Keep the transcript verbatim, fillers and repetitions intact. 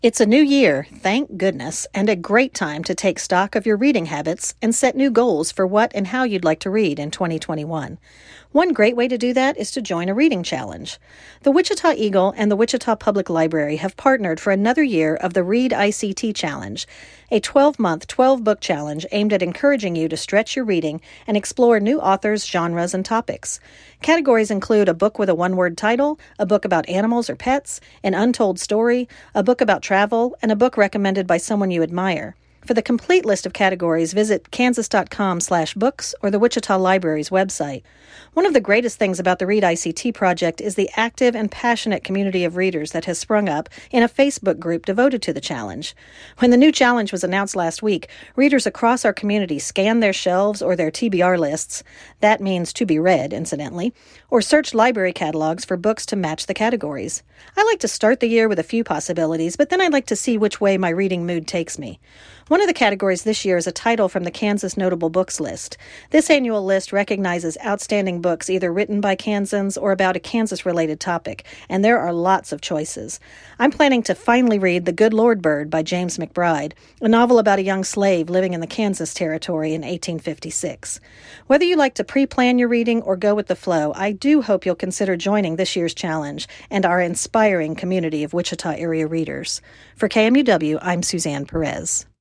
It's a new year, thank goodness, and a great time to take stock of your reading habits and set new goals for what and how you'd like to read in twenty twenty-one. One great way to do that is to join a reading challenge. The Wichita Eagle and the Wichita Public Library have partnered for another year of the Read I C T Challenge, a twelve-month, twelve-book challenge aimed at encouraging you to stretch your reading and explore new authors, genres, and topics. Categories include a book with a one-word title, a book about animals or pets, an untold story, a book about travel, and a book recommended by someone you admire. For the complete list of categories, visit kansas.com slash books or the Wichita Library's website. One of the greatest things about the Read I C T project is the active and passionate community of readers that has sprung up in a Facebook group devoted to the challenge. When the new challenge was announced last week, readers across our community scanned their shelves or their T B R lists, that means to be read, incidentally, or searched library catalogs for books to match the categories. I like to start the year with a few possibilities, but then I like to see which way my reading mood takes me. One of the categories this year is a title from the Kansas Notable Books list. This annual list recognizes outstanding books either written by Kansans or about a Kansas-related topic, and there are lots of choices. I'm planning to finally read The Good Lord Bird by James McBride, a novel about a young slave living in the Kansas Territory in eighteen fifty-six. Whether you like to pre-plan your reading or go with the flow, I do hope you'll consider joining this year's challenge and our inspiring community of Wichita area readers. For K M U W, I'm Suzanne Perez.